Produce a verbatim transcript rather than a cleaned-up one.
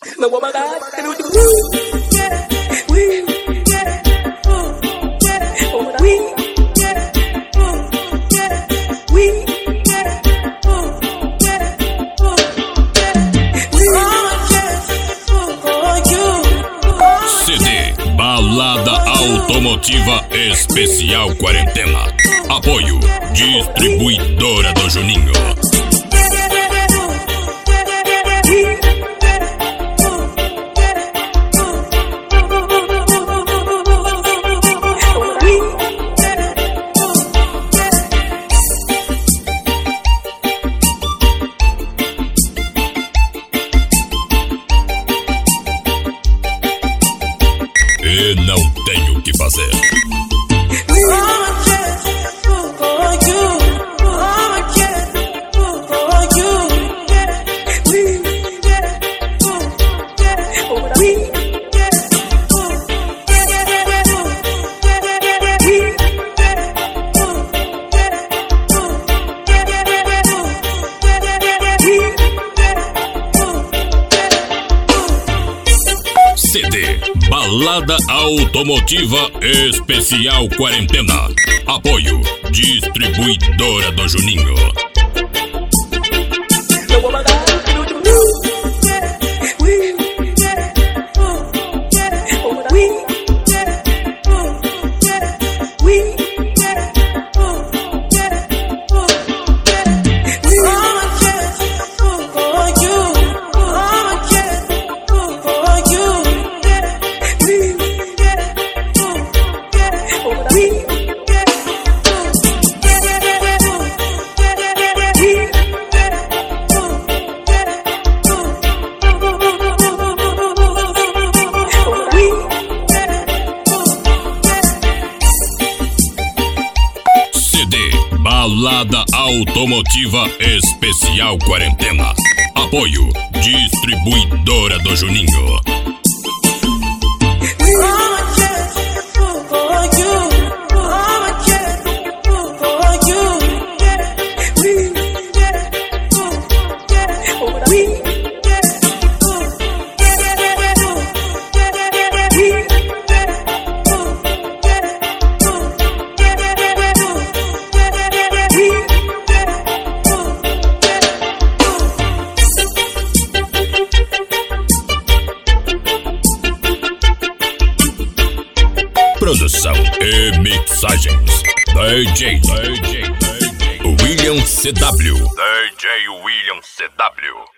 Não vou mandar. C D Balada Automotiva Especial Quarentena. Apoio Distribuidora do Juninho. E não tenho o que fazer. C D Balada Automotiva Especial Quarentena. Apoio Distribuidora do Juninho. Não vou mandar. C D Balada Automotiva Especial Quarentena. Apoio Distribuidora do Juninho. Produção e mixagens D J, D J, D J William C W. D J William C W.